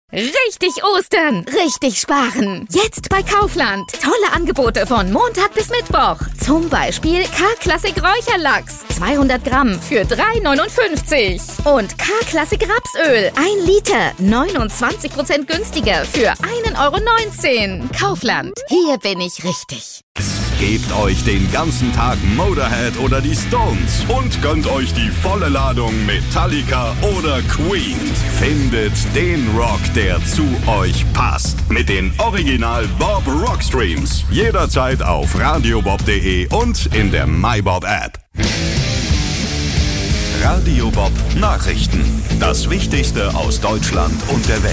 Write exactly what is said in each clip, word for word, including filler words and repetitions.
Richtig Ostern, richtig sparen. Jetzt bei Kaufland. Tolle Angebote von Montag bis Mittwoch. Zum Beispiel K-Klassik Räucherlachs. zweihundert Gramm für drei neunundfünfzig. Und K-Klassik Rapsöl. ein Liter. neunundzwanzig Prozent günstiger für ein Euro neunzehn. Kaufland. Hier bin ich richtig. Gebt euch den ganzen Tag Motorhead oder die Stones und gönnt euch die volle Ladung Metallica oder Queen. Findet den Rock, der zu euch passt. Mit den Original Bob Rockstreams. Jederzeit auf radiobob punkt de und in der MyBob App. Radio Bob Nachrichten. Das Wichtigste aus Deutschland und der Welt.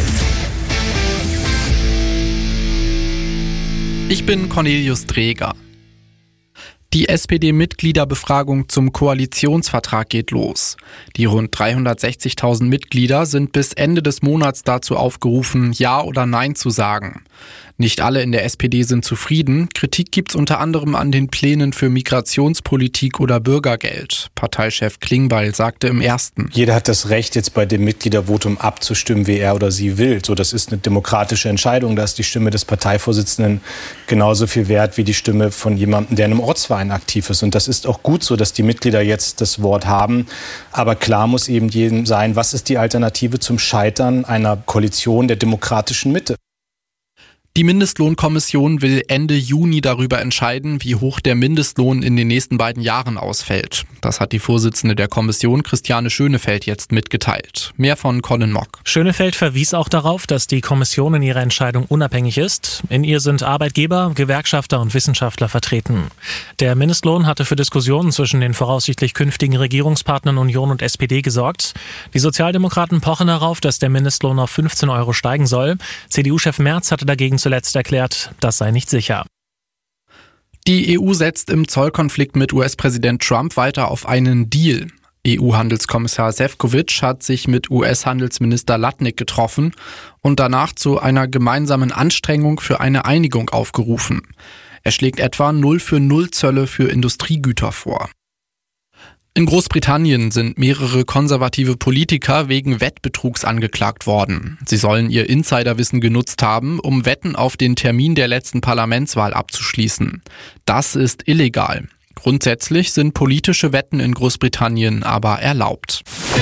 Ich bin Cornelius Dreger. Die S P D-Mitgliederbefragung zum Koalitionsvertrag geht los. Die rund dreihundertsechzigtausend Mitglieder sind bis Ende des Monats dazu aufgerufen, Ja oder Nein zu sagen. Nicht alle in der S P D sind zufrieden. Kritik gibt's unter anderem an den Plänen für Migrationspolitik oder Bürgergeld. Parteichef Klingbeil sagte im Ersten: Jeder hat das Recht, jetzt bei dem Mitgliedervotum abzustimmen, wie er oder sie will. So, das ist eine demokratische Entscheidung. Da ist die Stimme des Parteivorsitzenden genauso viel wert wie die Stimme von jemandem, der in einem Ortsverein aktiv ist. Und das ist auch gut so, dass die Mitglieder jetzt das Wort haben. Aber klar muss eben jedem sein, was ist die Alternative zum Scheitern einer Koalition der demokratischen Mitte? Die Mindestlohnkommission will Ende Juni darüber entscheiden, wie hoch der Mindestlohn in den nächsten beiden Jahren ausfällt. Das hat die Vorsitzende der Kommission, Christiane Schönefeld, jetzt mitgeteilt. Mehr von Colin Mock. Schönefeld verwies auch darauf, dass die Kommission in ihrer Entscheidung unabhängig ist. In ihr sind Arbeitgeber, Gewerkschafter und Wissenschaftler vertreten. Der Mindestlohn hatte für Diskussionen zwischen den voraussichtlich künftigen Regierungspartnern Union und S P D gesorgt. Die Sozialdemokraten pochen darauf, dass der Mindestlohn auf fünfzehn Euro steigen soll. C D U-Chef Merz hatte dagegen zuletzt erklärt, das sei nicht sicher. Die E U setzt im Zollkonflikt mit U S-Präsident Trump weiter auf einen Deal. E U-Handelskommissar Šefčovič hat sich mit U S-Handelsminister Latnik getroffen und danach zu einer gemeinsamen Anstrengung für eine Einigung aufgerufen. Er schlägt etwa null für null Zölle für Industriegüter vor. In Großbritannien sind mehrere konservative Politiker wegen Wettbetrugs angeklagt worden. Sie sollen ihr Insiderwissen genutzt haben, um Wetten auf den Termin der letzten Parlamentswahl abzuschließen. Das ist illegal. Grundsätzlich sind politische Wetten in Großbritannien aber erlaubt.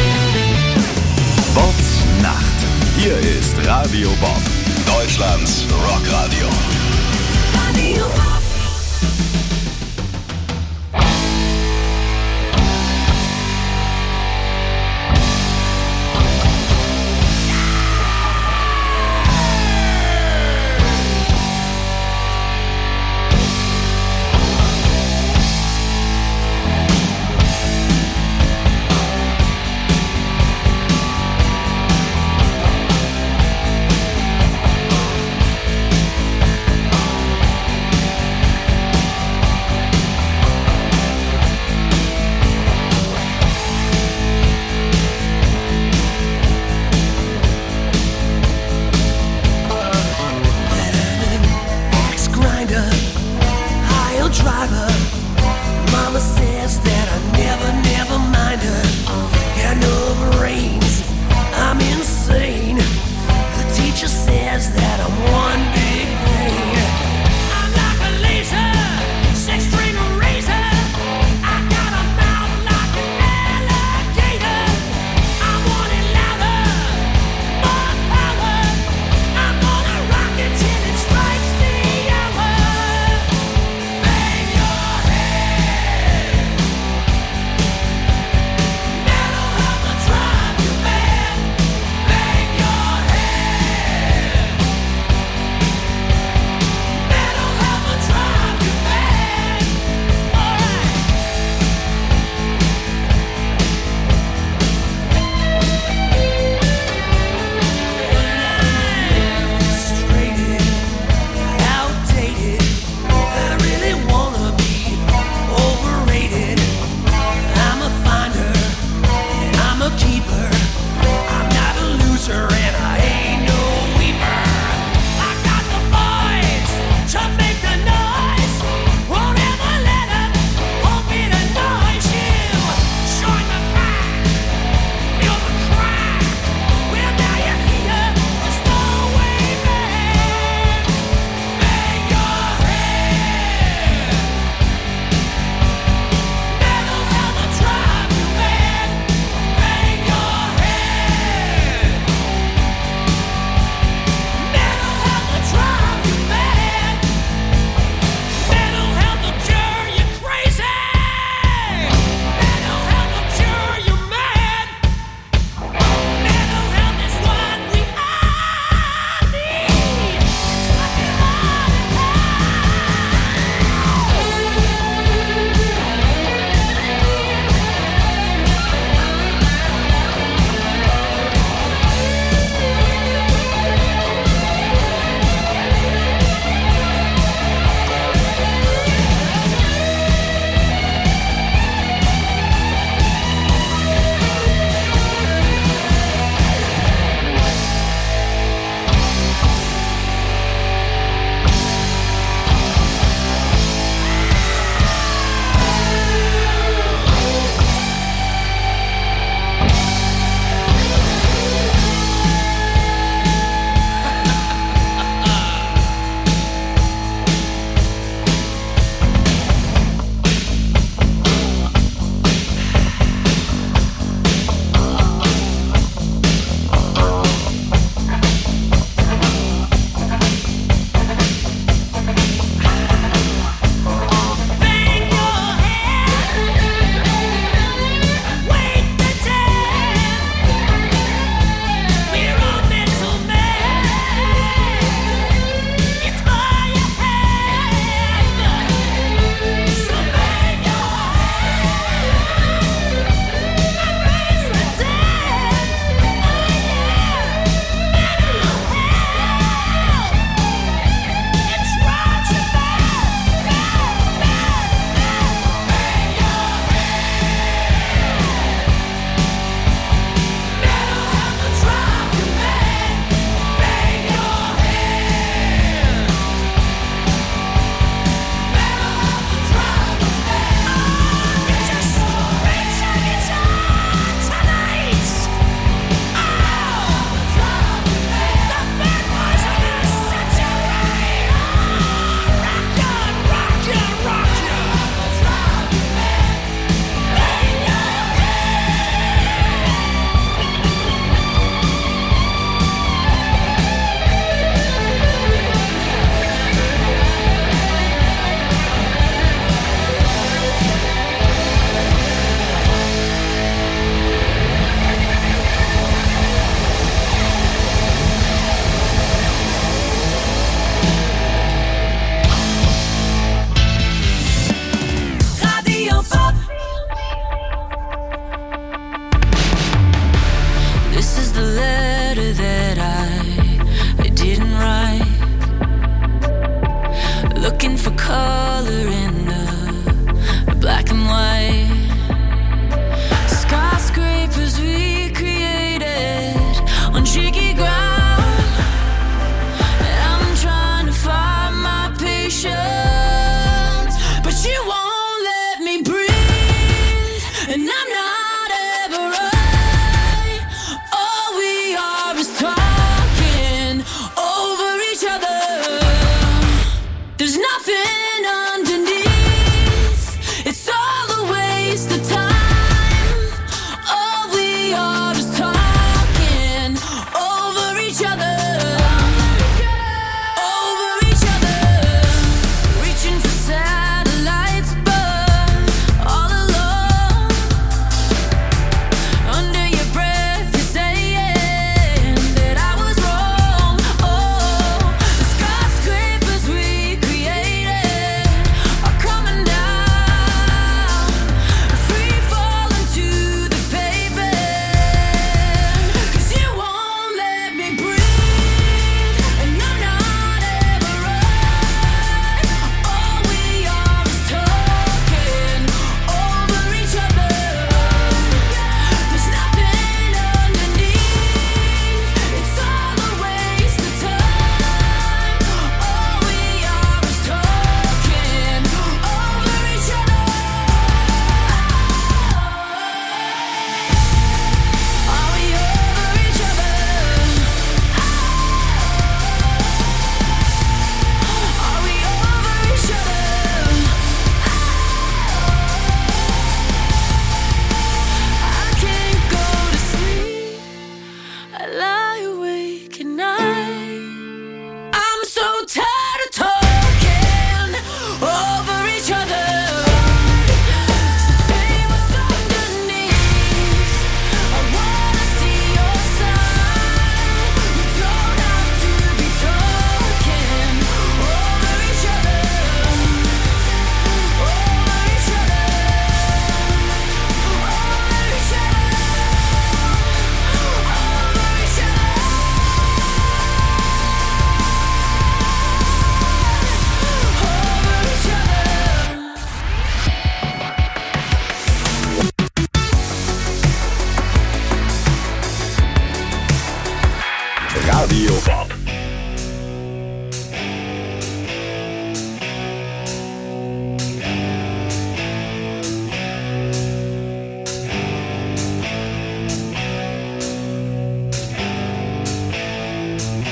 Bobs Nacht. Hier ist Radio Bob, Deutschlands Rockradio. Radio Bob.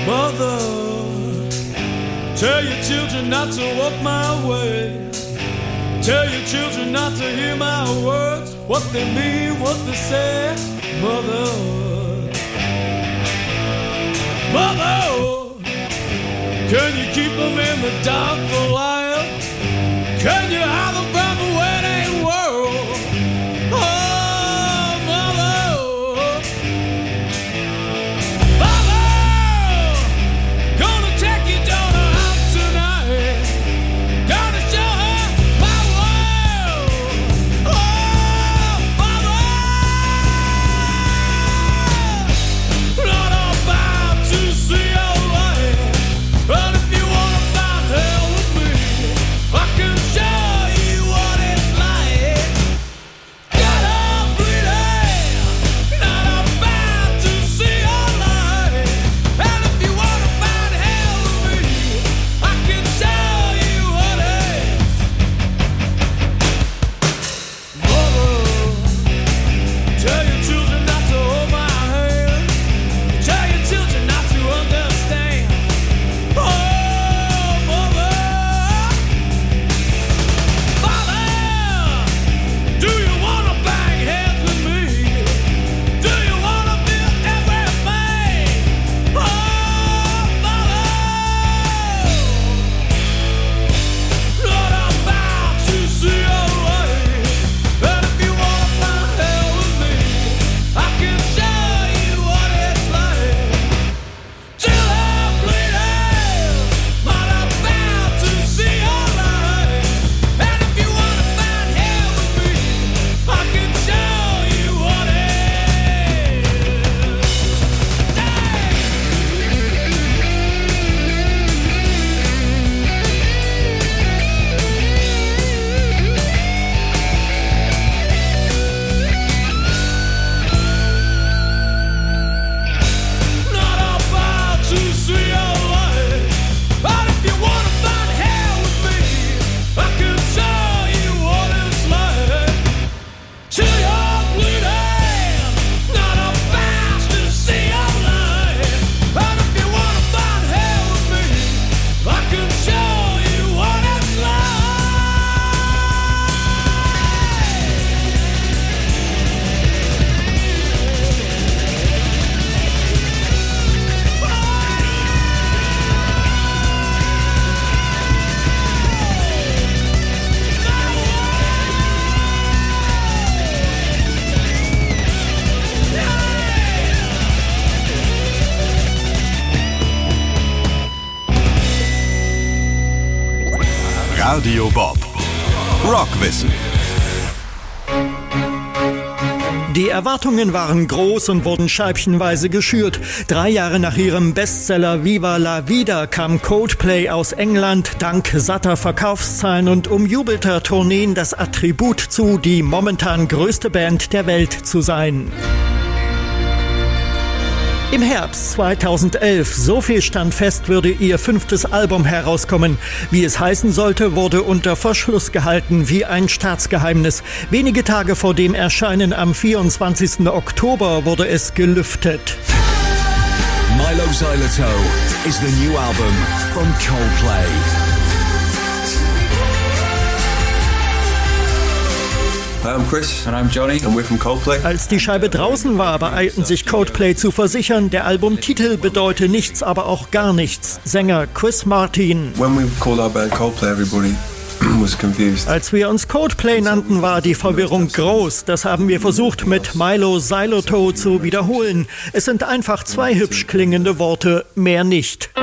Mother, tell your children not to walk my way. Tell your children not to hear my words, what they mean, what they say. Mother, Mother, can you keep them in the dark for a while? Can you hide them from the wedding world? Oh, Mother, Mother, gonna take your daughter out tonight. Gonna show her my world. Oh, Mother, not about to see your light. But if you wanna find hell with me, I can show you what it's like. Got a bleeding, not about to see your light. And if you wanna find hell with me, I can show you what it's. Mother, tell your children not to hold my hand. Tell your children not to understand. Oh, Mother, Father, do you wanna bang heads with me? Do you wanna feel everything? Oh, Mother, not about to see your light. And if you wanna find hell with me, I can show you what it's like. Till I'm bleeding, not about to see your light. And if you wanna find hell with me, I can show you what it is. Not about to see your light. But if you wanna find hell with me, I can show you what it's like. Till you're bleeding, not about to see your light. And if you wanna find hell with me, I can show you what it's Radio Bob. Rockwissen. Die Erwartungen waren groß und wurden scheibchenweise geschürt. Drei Jahre nach ihrem Bestseller Viva la Vida kam Coldplay aus England dank satter Verkaufszahlen und umjubelter Tourneen das Attribut zu, die momentan größte Band der Welt zu sein. Im Herbst zweitausendelf, so viel stand fest, würde ihr fünftes Album herauskommen. Wie es heißen sollte, wurde unter Verschluss gehalten, wie ein Staatsgeheimnis. Wenige Tage vor dem Erscheinen am vierundzwanzigsten Oktober wurde es gelüftet. Milo Xyloto is the new album from Coldplay. Hi, I'm Chris and I'm Johnny and we're from Coldplay. Als die Scheibe draußen war, beeilten sich Coldplay zu versichern, der Albumtitel bedeute nichts, aber auch gar nichts. Sänger Chris Martin. When we called our band Coldplay, everybody was confused. Als wir uns Coldplay nannten, war die Verwirrung groß. Das haben wir versucht mit Milo Xyloto zu wiederholen. Es sind einfach zwei hübsch klingende Worte, mehr nicht.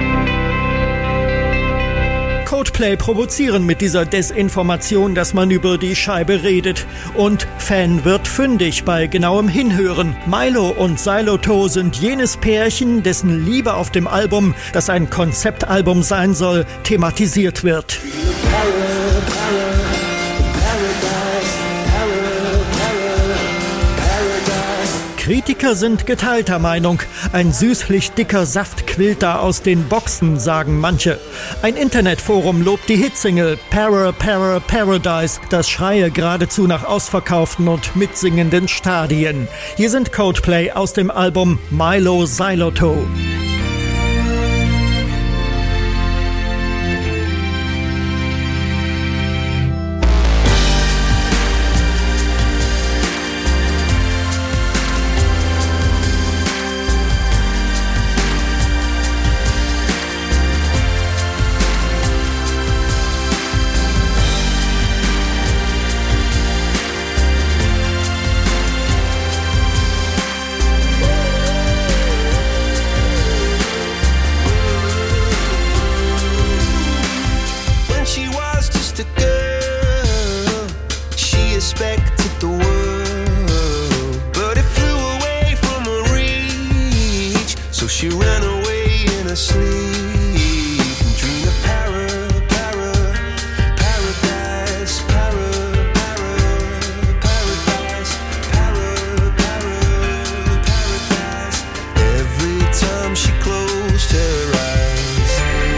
Coldplay provozieren mit dieser Desinformation, dass man über die Scheibe redet. Und Fan wird fündig bei genauem Hinhören. Milo und Xyloto sind jenes Pärchen, dessen Liebe auf dem Album, das ein Konzeptalbum sein soll, thematisiert wird. Kritiker sind geteilter Meinung. Ein süßlich dicker Saft quillt da aus den Boxen, sagen manche. Ein Internetforum lobt die Hitsingle Para Para Paradise, das schreie geradezu nach ausverkauften und mitsingenden Stadien. Hier sind Coldplay aus dem Album Milo Xyloto. sleep and dream of para, para, paradise, para, para, paradise, para, para, paradise. Every time she closed her eyes.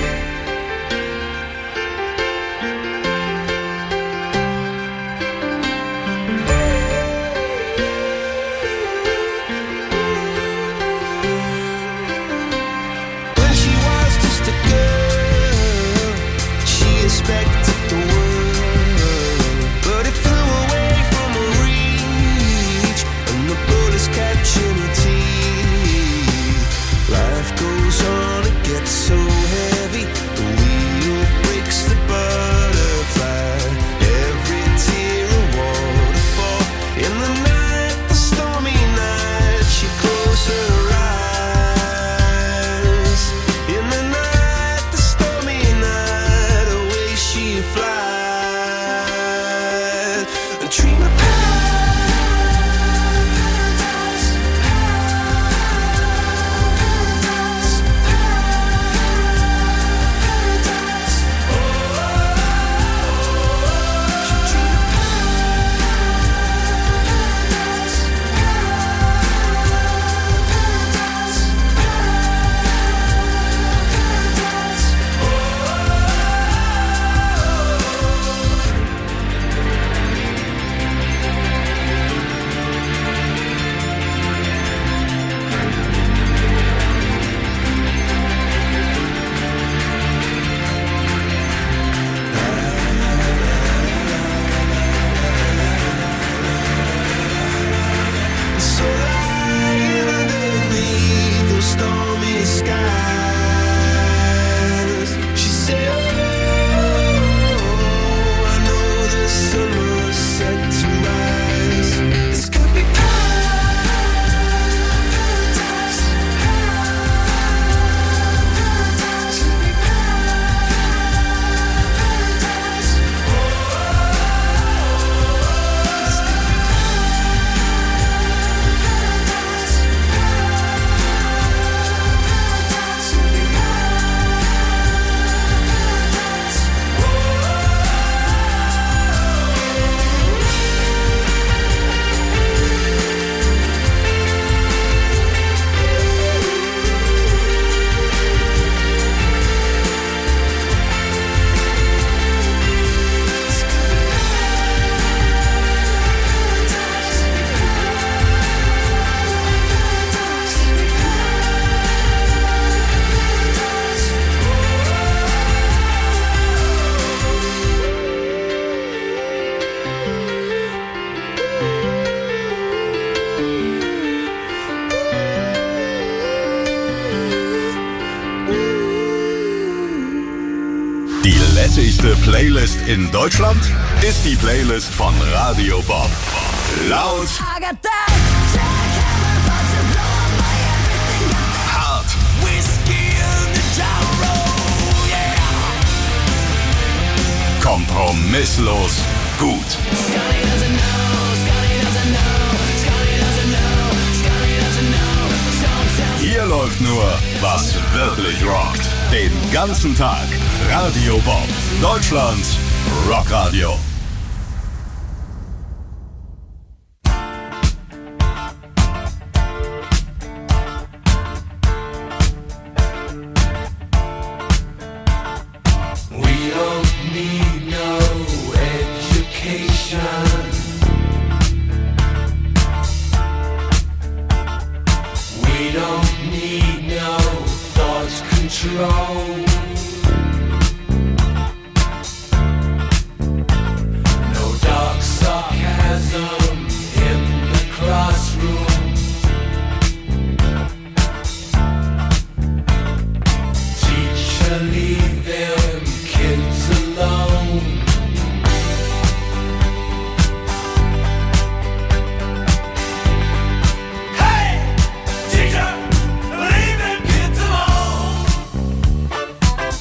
When she was just a girl, she expected the world, but it flew away from her reach, and the bullets catching her teeth. Life goes on, it gets so heavy, the wheel breaks the butterfly. Every tear a waterfall. In the night, the stormy night, she closed her eyes. In the night, the stormy night, away she flies. A dream of paradise, paradise, paradise. Oh, she dreamed of paradise, so lying underneath those stormy skies, she said, oh, I know the sun was set to rise. This could be paradise, paradise, could be paradise. Oh, this could be Die lässigste Playlist in Deutschland ist die Playlist von Radio Bob. Laut, hart, kompromisslos gut. Hier läuft nur, was wirklich rockt. Den ganzen Tag. Radio Bob, Deutschlands Rockradio. We don't need no education. We don't need no thought control. No dark sarcasm in the classroom. Teacher, leave them kids alone. Hey! Teacher, leave them kids alone.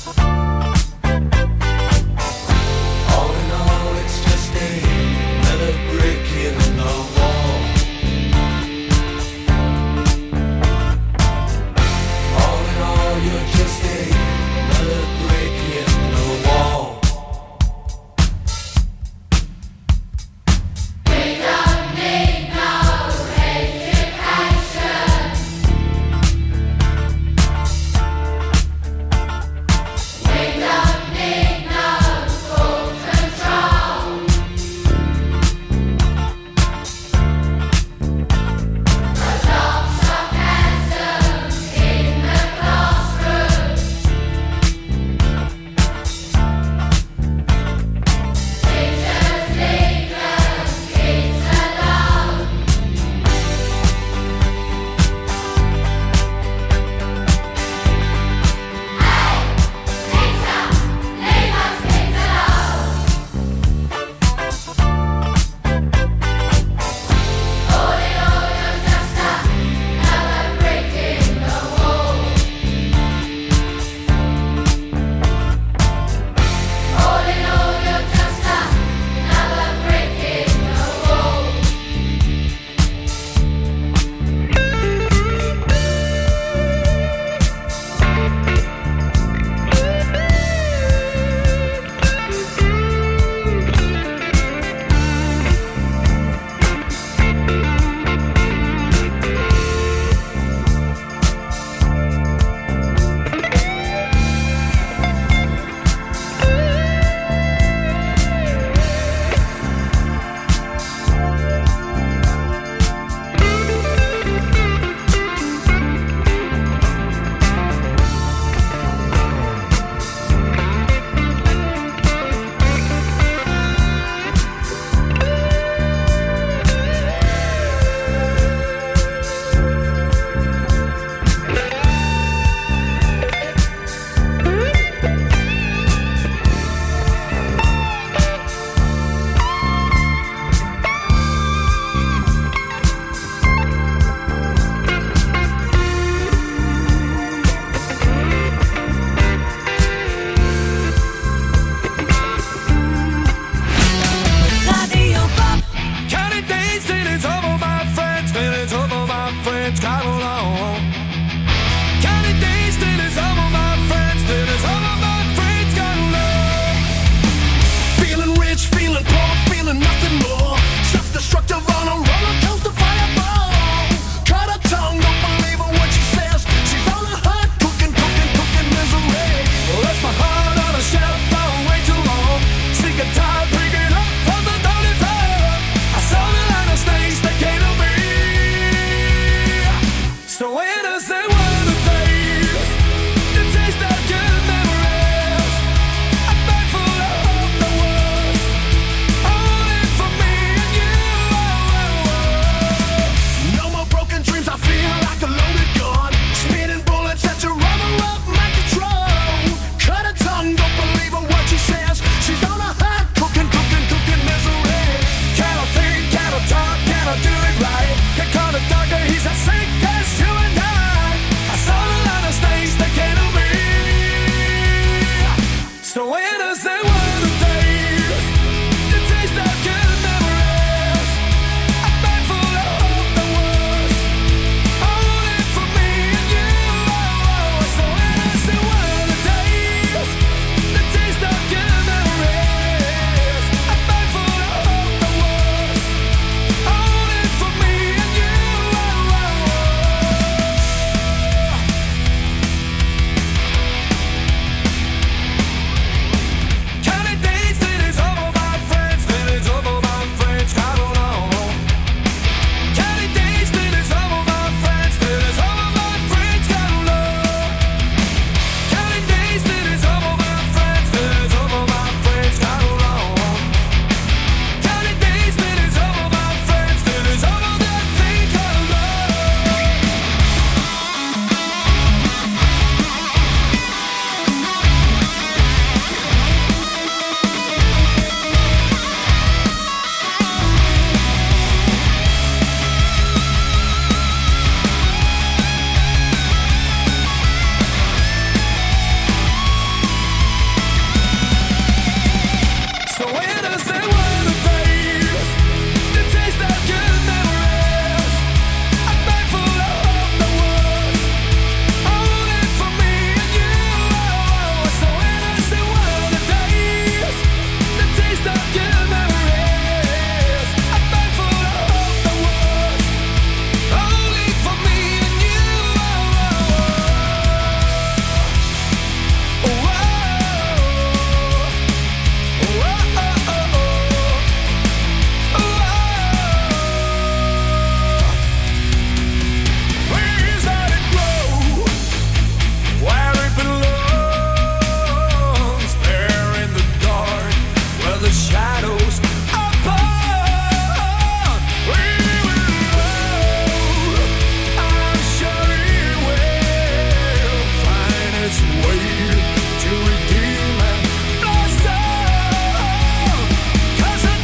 to redeem and blossom. 'Cause I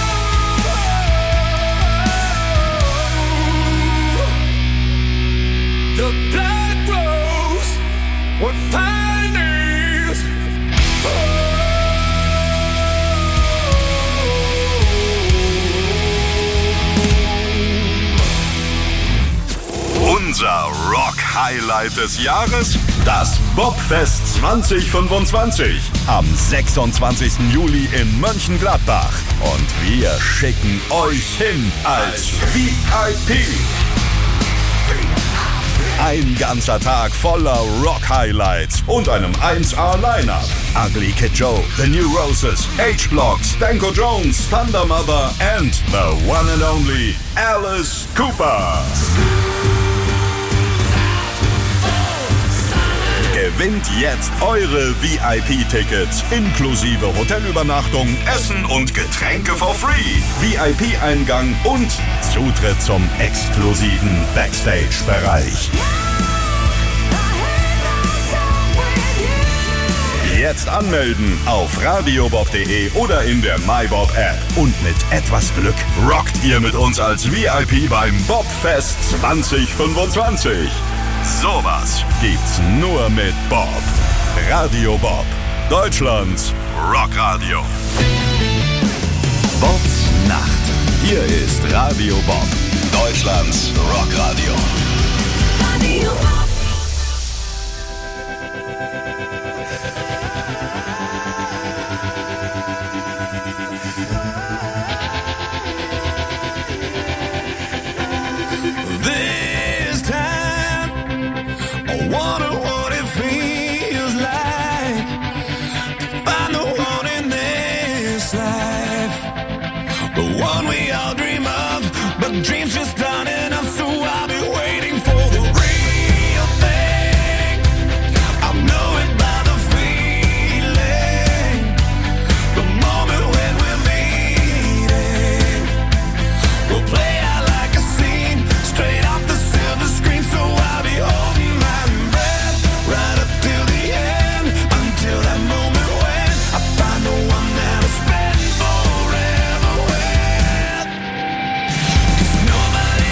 know the black rose would find it. Unser Rock-Highlight des Jahres, das Bobfest zwanzig fünfundzwanzig. Am sechsundzwanzigsten Juli in Mönchengladbach. Und wir schicken euch hin als V I P. Ein ganzer Tag voller Rock-Highlights und einem eins A-Line-Up. Ugly Kid Joe, The New Roses, H-Blocks, Danko Jones, Thunder Mother and the one and only Alice Cooper. Gewinnt jetzt eure V I P-Tickets inklusive Hotelübernachtung, Essen und Getränke for free, V I P-Eingang und Zutritt zum exklusiven Backstage-Bereich. Jetzt anmelden auf radiobob punkt de oder in der MyBob-App. Und mit etwas Glück rockt ihr mit uns als V I P beim Bobfest zwanzig fünfundzwanzig. Sowas gibt's nur mit Bob. Radio Bob, Deutschlands Rockradio. Bobs Nacht. Hier ist Radio Bob, Deutschlands Rockradio. Radio Bob. This time, I wonder what it feels like to find the one in this life, the one we all dream of, but dreams just aren't enough, so I'll be waiting for the real thing. I'll know it by the feeling, the moment when we're meeting. We'll play out like a scene, straight off the silver screen, so I'll be holding my breath right up till the end, until that moment when I find the one that I'll spend forever with. 'Cause nobody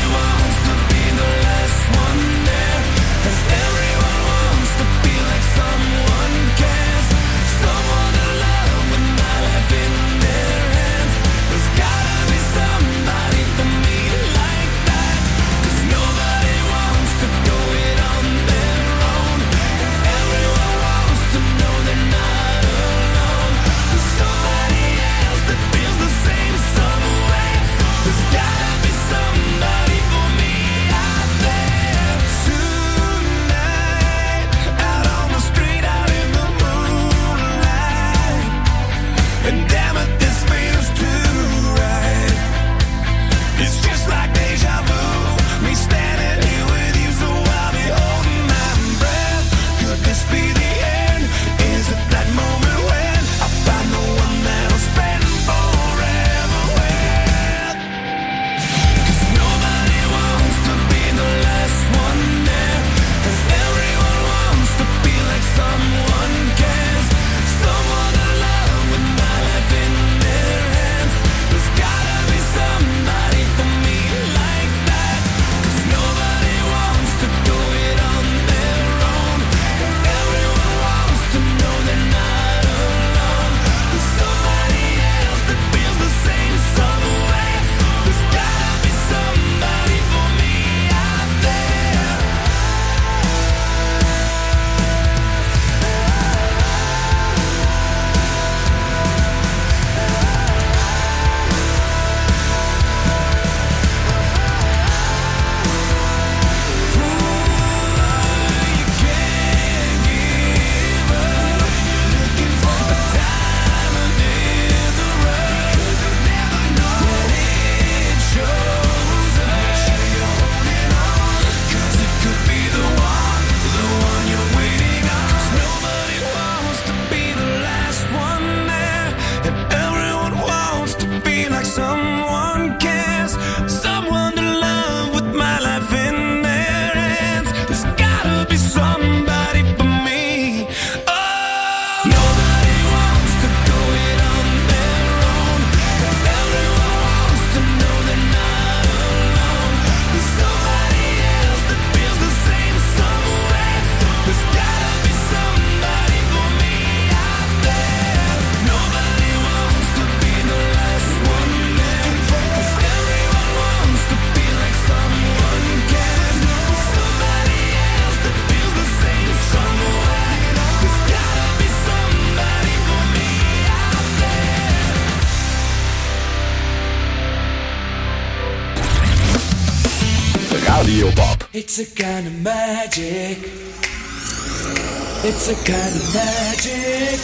It's a kind of magic. It's a kind of magic.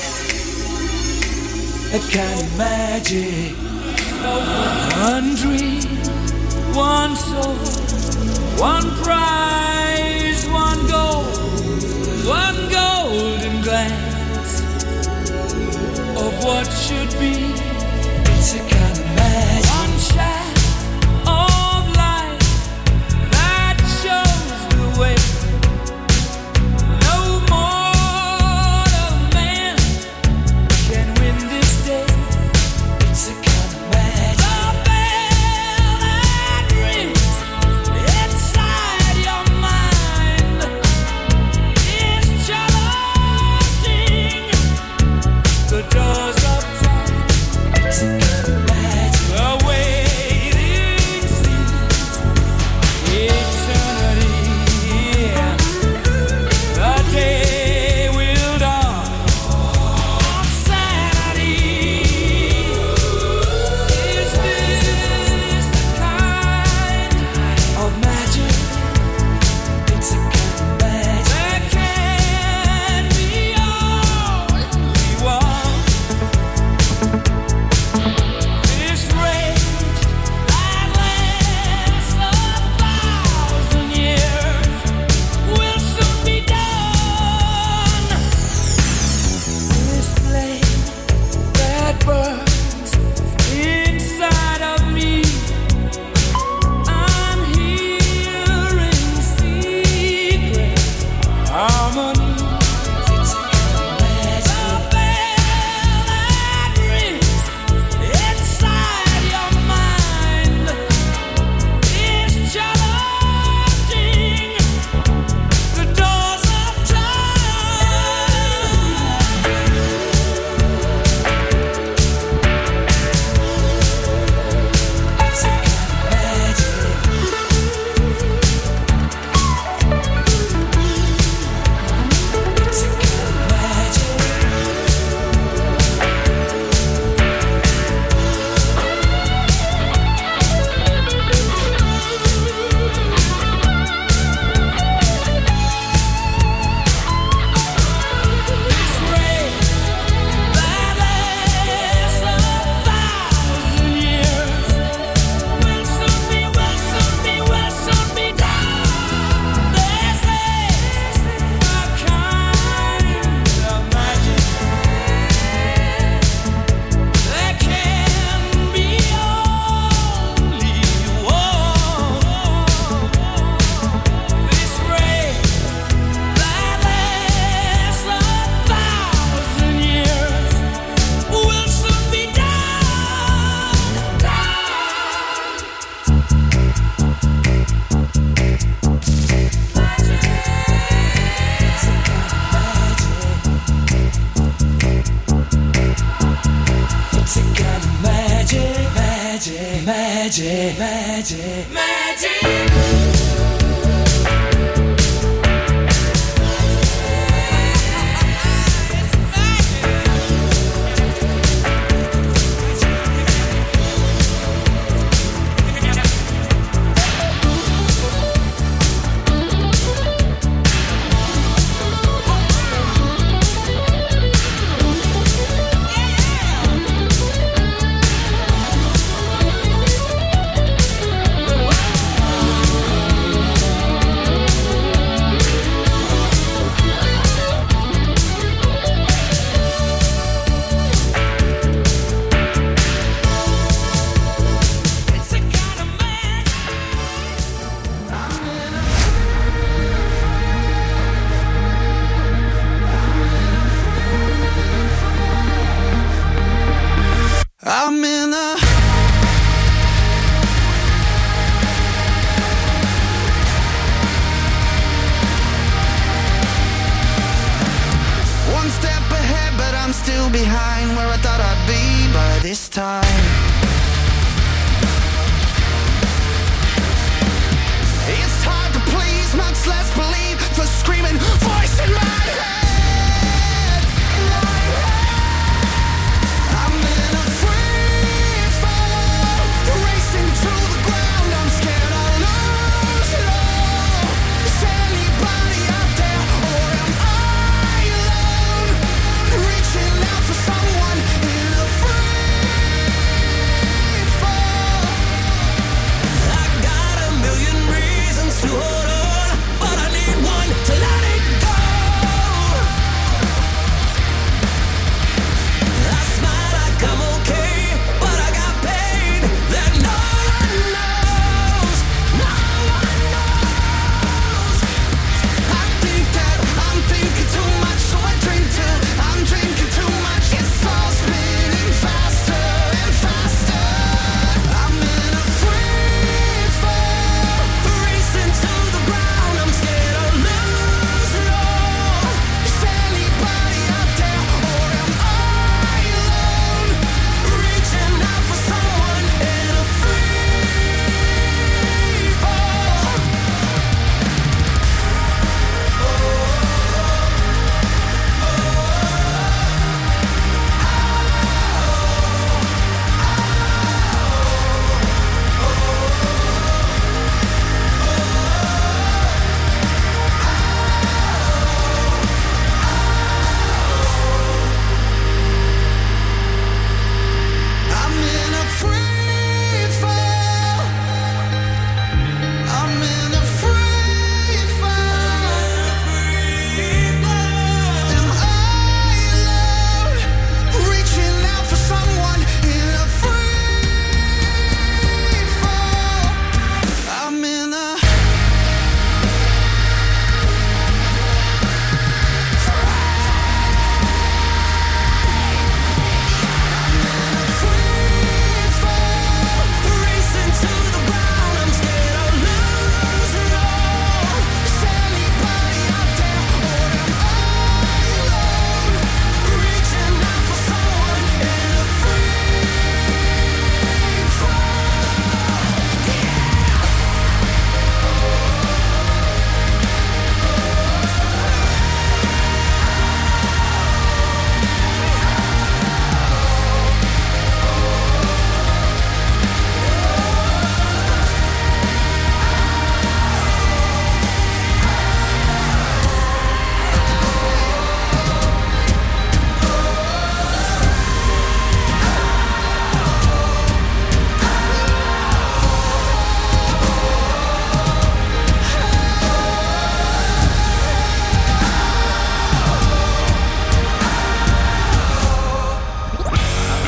A kind of magic. One dream, one soul, one prize, one goal, one golden glance of what should be. It's a kind of magic. One shaft of light that shows the way. No mortal man can win this day. It's a kind of magic. The bell that rings inside your mind is challenging the doors of time. It's a kind of magic. The waiting seems eternity. The day will dawn on Saturday. Is this the kind of magic? It's a kind of magic. There can be only one. This rage that lasts a thousand years will soon be done. This flame that burns inside of me, I'm hearing secret harmony. It's a kind of magic. The bell that rings inside your mind is challenging the doors of time. It's a kind of magic. It's a kind of magic. This rain that lasts a thousand years will soon be, will soon be, will soon be done. This is a kind of magic. There can be only one. This rain that lasts a thousand years will soon be done. It's a kind of magic, magic, magic, magic, magic. I'm in a one step ahead, but I'm still behind where I thought I'd be by this time. It's hard to please, much less believe the screaming voice in my head. I'm in a free fall, racing to the ground. I'm scared I'll lose it all.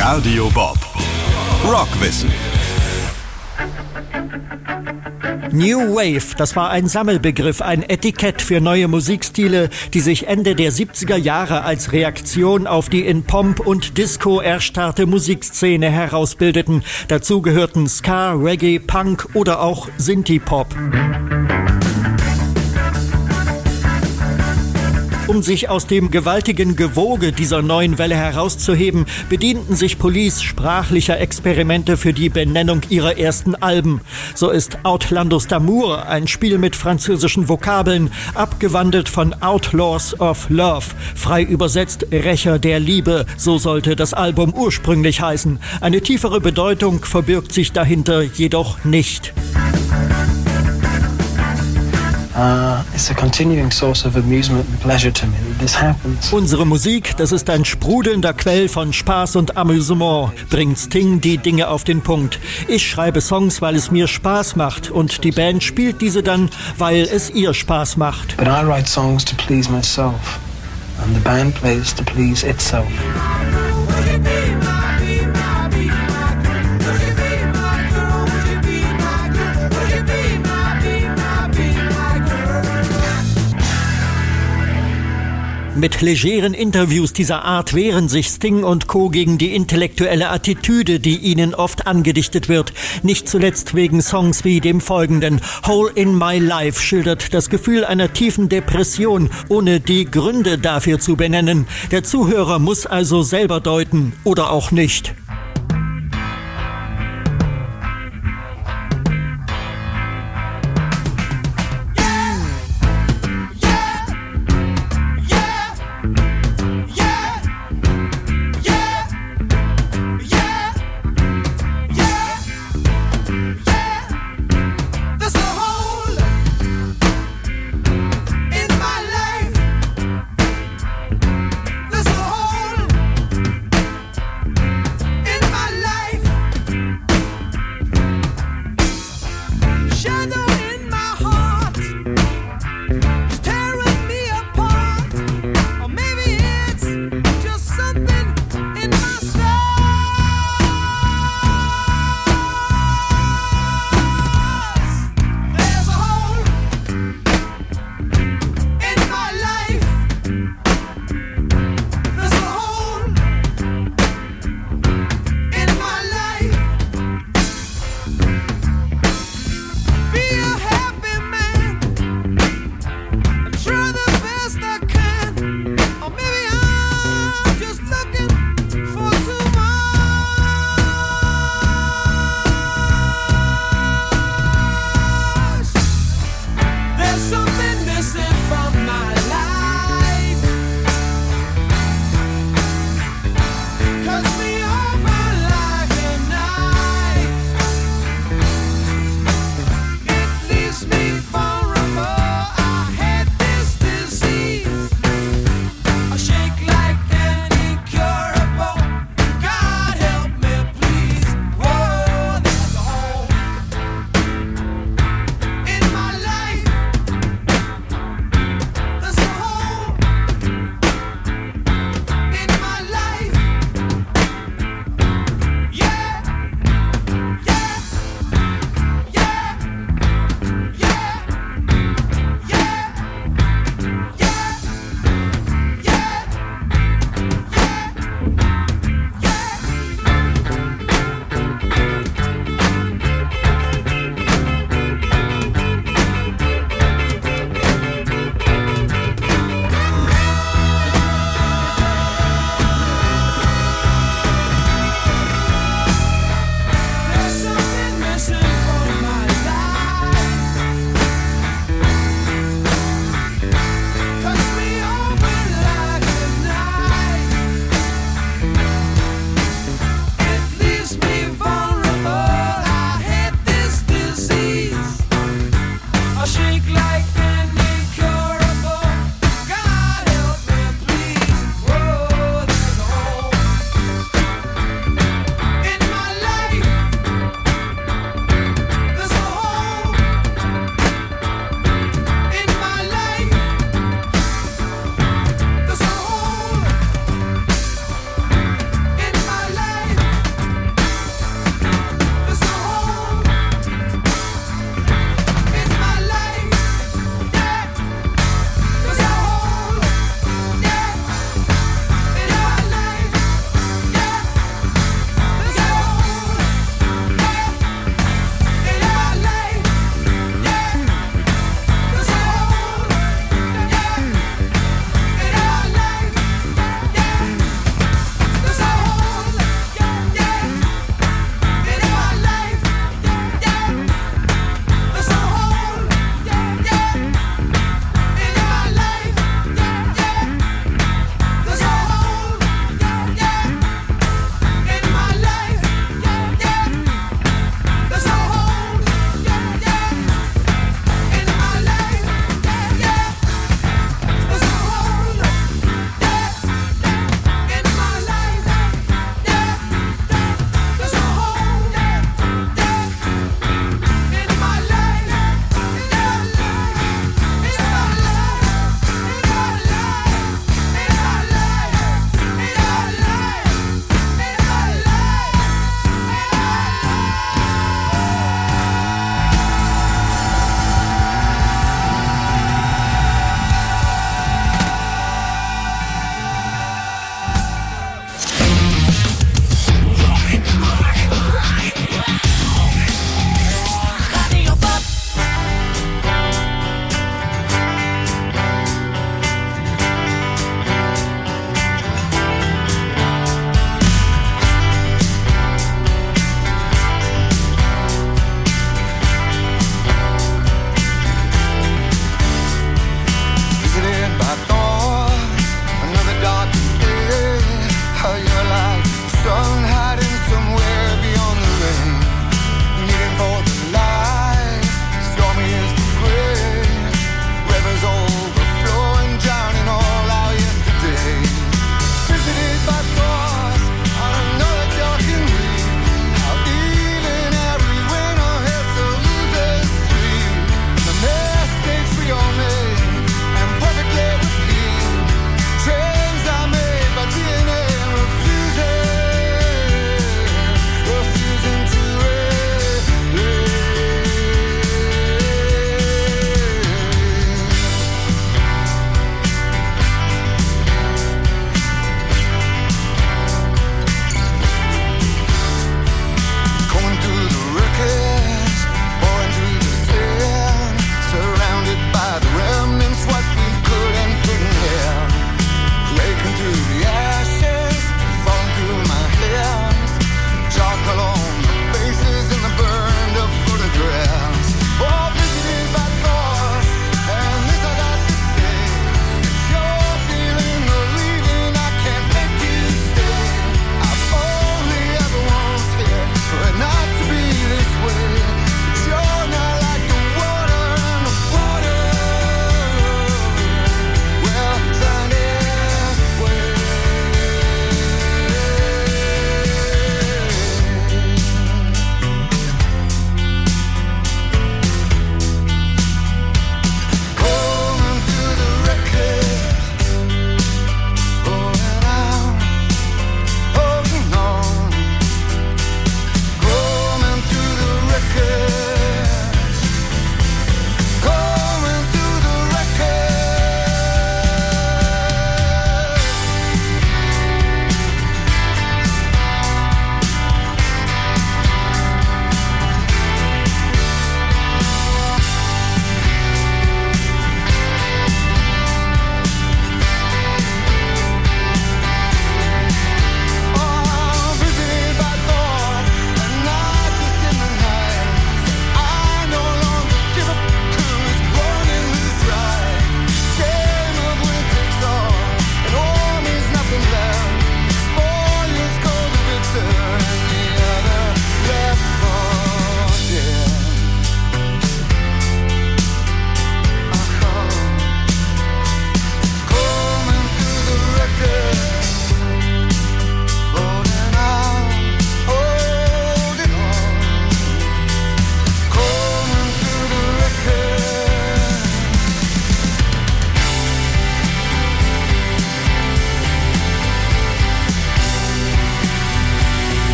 Radio Bob. Rockwissen. New Wave, das war ein Sammelbegriff, ein Etikett für neue Musikstile, die sich Ende der siebziger Jahre als Reaktion auf die in Pomp und Disco erstarrte Musikszene herausbildeten. Dazu gehörten Ska, Reggae, Punk oder auch Synthie-Pop. Um sich aus dem gewaltigen Gewoge dieser neuen Welle herauszuheben, bedienten sich Police sprachlicher Experimente für die Benennung ihrer ersten Alben. So ist Outlandos d'Amour ein Spiel mit französischen Vokabeln, abgewandelt von Outlaws of Love, frei übersetzt Rächer der Liebe, so sollte das Album ursprünglich heißen. Eine tiefere Bedeutung verbirgt sich dahinter jedoch nicht. Uh, it's a continuing source of amusement and pleasure to me that this happens. Unsere Musik, das ist ein sprudelnder Quell von Spaß und Amüsement, bringt Sting die Dinge auf den Punkt. Ich schreibe Songs, weil es mir Spaß macht und die Band spielt diese dann, weil es ihr Spaß macht. But I write songs to please myself and the band plays to please itself. Mit legeren Interviews dieser Art wehren sich Sting und Co. gegen die intellektuelle Attitüde, die ihnen oft angedichtet wird. Nicht zuletzt wegen Songs wie dem folgenden. Hole in My Life schildert das Gefühl einer tiefen Depression, ohne die Gründe dafür zu benennen. Der Zuhörer muss also selber deuten oder auch nicht.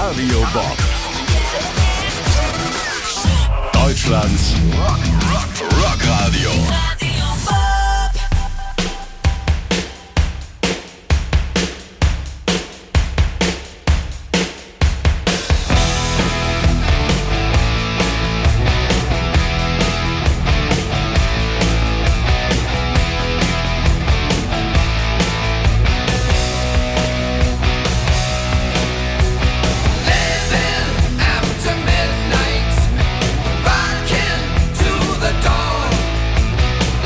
Radio Bob. Deutschlands Rock, Rock, Rock Radio. After midnight, rocking to the dawn.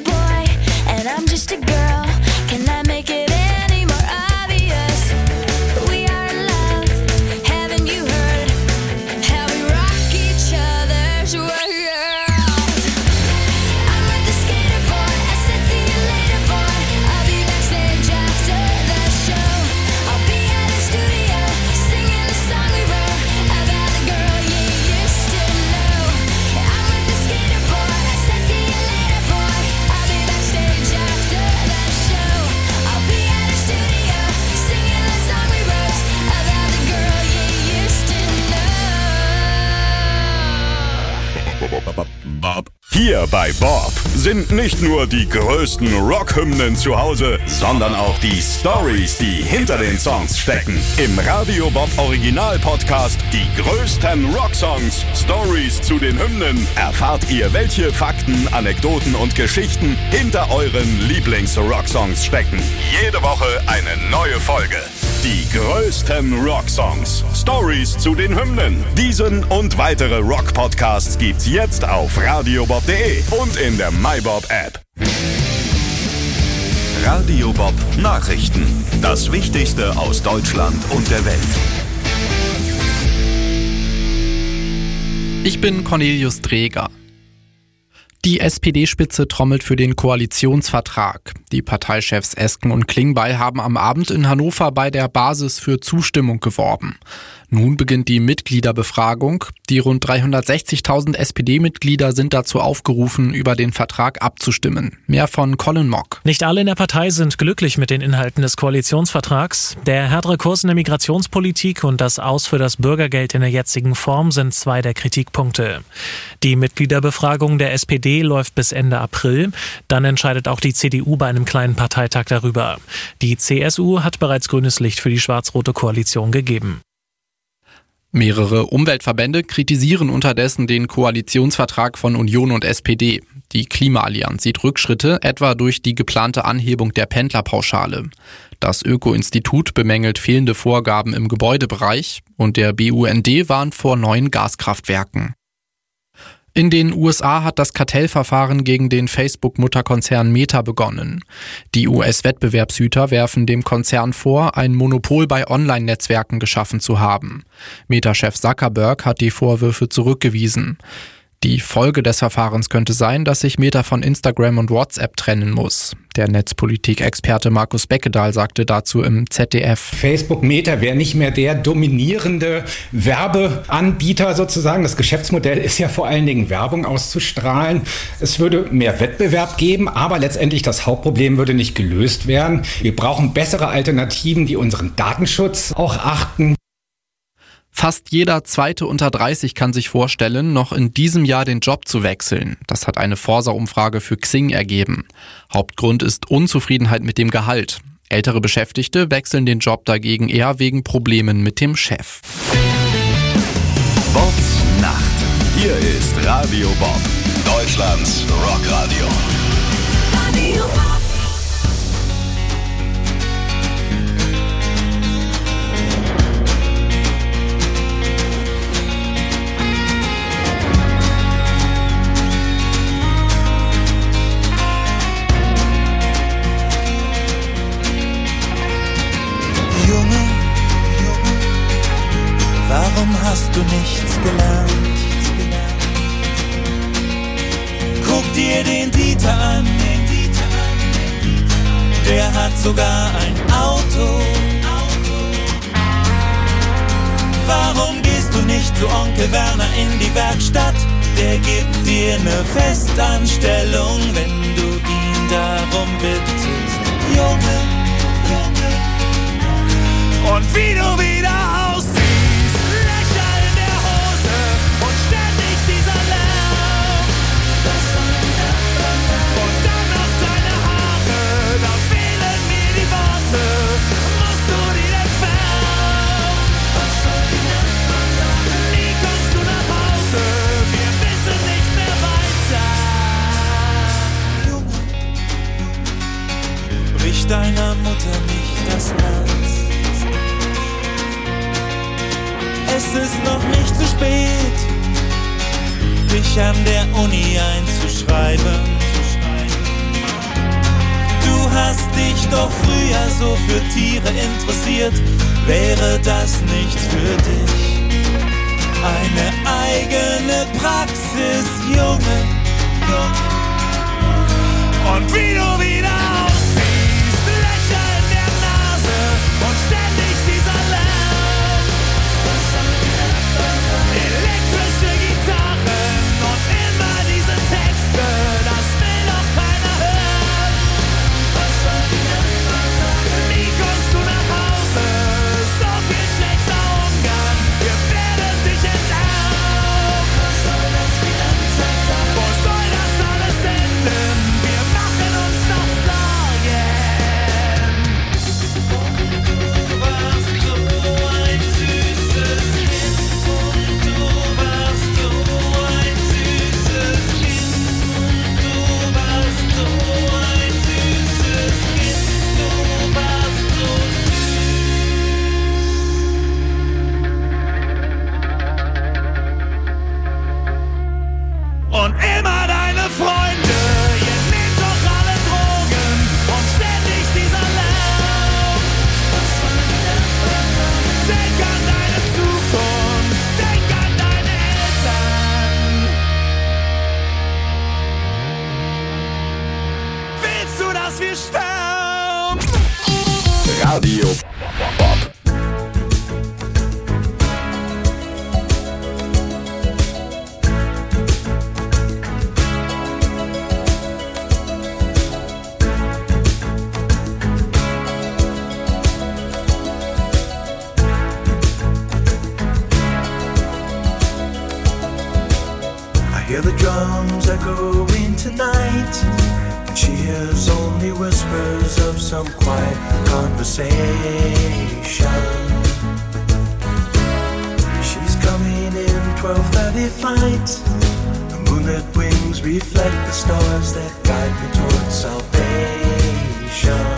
boy and I'm just a girl. Can I make it any more obvious? We are in love. Haven't you heard how we rock each other's world? I'm with the skater boy. I said see you later, boy. I'll be backstage after the show. I'll be at the studio singing the song we wrote about the girl you used to know. I'm with the skater boy. I said see you later, boy. I'll be backstage after the show. I'll be at the studio singing the song we wrote about the girl you used to know. Bob. Hier bei Bob sind nicht nur die größten Rockhymnen zu Hause, sondern auch die Stories, die hinter den Songs stecken. Im Radio Bob Original Podcast Die größten Rocksongs, Stories zu den Hymnen, erfahrt ihr, welche Fakten, Anekdoten und Geschichten hinter euren Lieblings-Rocksongs stecken. Jede Woche eine neue Folge. Die größten Rocksongs, Stories zu den Hymnen. Diesen und weitere Rock-Podcasts gibt's jetzt auf radiobob punkt de und in der MyBob-App. Radio Bob Nachrichten. Das Wichtigste aus Deutschland und der Welt. Ich bin Cornelius Dreger. Die S P D-Spitze trommelt für den Koalitionsvertrag. Die Parteichefs Esken und Klingbeil haben am Abend in Hannover bei der Basis für Zustimmung geworben. Nun beginnt die Mitgliederbefragung. Die rund dreihundertsechzigtausend S P D-Mitglieder sind dazu aufgerufen, über den Vertrag abzustimmen. Mehr von Colin Mock. Nicht alle in der Partei sind glücklich mit den Inhalten des Koalitionsvertrags. Der härtere Kurs in der Migrationspolitik und das Aus für das Bürgergeld in der jetzigen Form sind zwei der Kritikpunkte. Die Mitgliederbefragung der S P D läuft bis Ende April. Dann entscheidet auch die C D U bei einem kleinen Parteitag darüber. Die C S U hat bereits grünes Licht für die schwarz-rote Koalition gegeben. Mehrere Umweltverbände kritisieren unterdessen den Koalitionsvertrag von Union und S P D. Die Klimaallianz sieht Rückschritte, etwa durch die geplante Anhebung der Pendlerpauschale. Das Öko-Institut bemängelt fehlende Vorgaben im Gebäudebereich und der B U N D warnt vor neuen Gaskraftwerken. In den U S A hat das Kartellverfahren gegen den Facebook-Mutterkonzern Meta begonnen. Die U S-Wettbewerbshüter werfen dem Konzern vor, ein Monopol bei Online-Netzwerken geschaffen zu haben. Meta-Chef Zuckerberg hat die Vorwürfe zurückgewiesen. Die Folge des Verfahrens könnte sein, dass sich Meta von Instagram und WhatsApp trennen muss. Der Netzpolitik-Experte Markus Beckedahl sagte dazu im Z D F. Facebook Meta wäre nicht mehr der dominierende Werbeanbieter sozusagen. Das Geschäftsmodell ist ja vor allen Dingen Werbung auszustrahlen. Es würde mehr Wettbewerb geben, aber letztendlich das Hauptproblem würde nicht gelöst werden. Wir brauchen bessere Alternativen, die unseren Datenschutz auch achten. Fast jeder Zweite unter dreißig kann sich vorstellen, noch in diesem Jahr den Job zu wechseln. Das hat eine Forsa-Umfrage für Xing ergeben. Hauptgrund ist Unzufriedenheit mit dem Gehalt. Ältere Beschäftigte wechseln den Job dagegen eher wegen Problemen mit dem Chef. Bobs Nacht. Hier ist Radio Bob, Deutschlands Rockradio. Radio Bob. Warum hast du nichts gelernt? Guck dir den Dieter an, der hat sogar ein Auto. Warum gehst du nicht zu Onkel Werner in die Werkstatt? Der gibt dir eine Festanstellung, wenn du ihn darum bittest. Junge, Junge. Und wie du wieder aussiehst. Deiner Mutter nicht das Herz. Es ist noch nicht zu spät, dich an der Uni einzuschreiben. doch früher so für Tiere interessiert. Wäre das nichts für dich? Eine eigene Praxis, Junge, Junge. Und wie du wieder aussiehst, Löcher in der Nase und ständig dieser Lärm. Elektrische Gitarren und immer diese Texte, das will doch keiner hören. Nie kommst du nach Hause, so viel schlechter Umgang, wir werden dich enterben. Was soll das Finanzamt? Wo soll das alles enden? Wir machen uns noch Sorgen. Und du warst so ein süßes Kind. Und du warst so ein süßes Kind. Und du warst so ein süßes Kind. Du warst so süß. Und immer deine Freunde, ihr nehmt doch alle Drogen und ständig dieser Lärm. Denk an deine Zukunft, denk an deine Eltern. Willst du, dass wir sterben? Radio Bob. I hear the drums echoing tonight, and she hears only whispers of some quiet conversation. She's coming in twelve thirty flight. The moonlit wings reflect the stars that guide me towards salvation.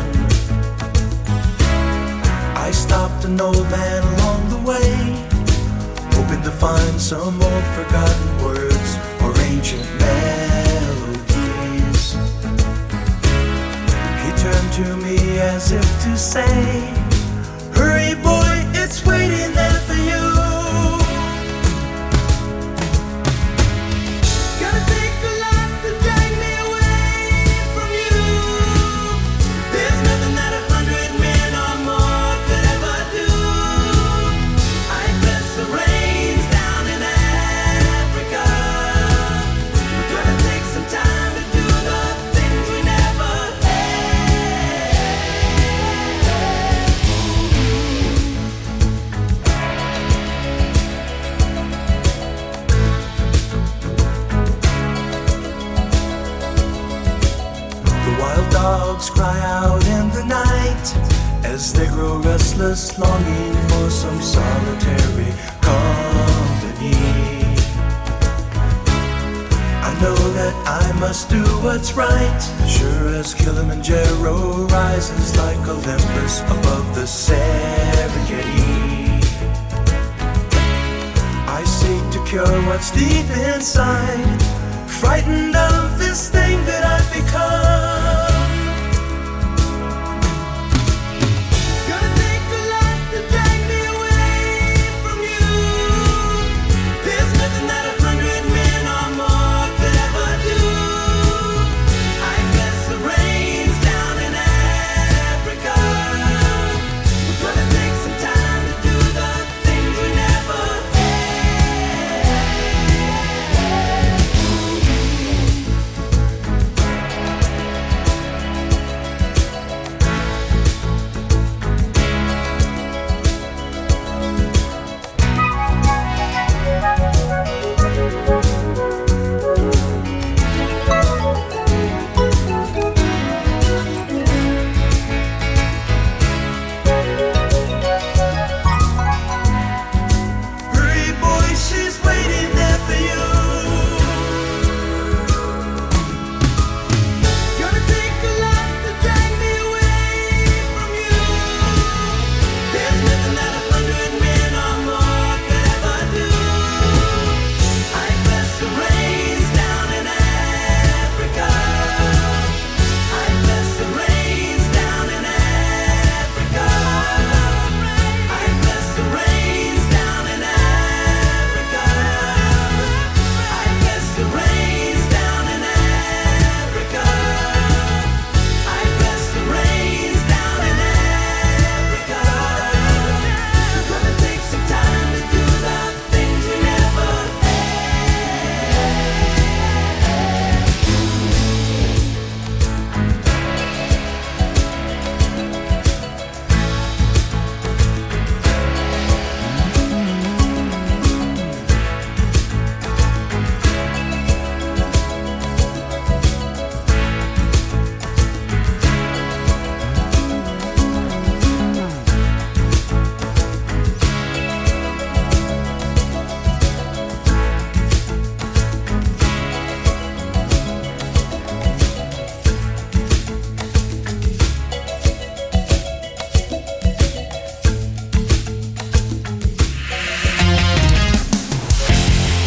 I stopped an old man along the way, hoping to find some old forgotten words or ancient melodies. He turned to me as if to say, hurry boy, it's waiting there for you. Gonna take a lot to drag me away from you. There's nothing that a hundred men or more could ever do. I bless the rains down in Africa. We're gonna take some time to do the things we never had. The wild dogs cry out in the night as they grow restless, longing for some solitary company. I know that I must do what's right, sure as Kilimanjaro rises like Olympus above the Serengeti. I seek to cure what's deep inside, frightened of this thing that I've become.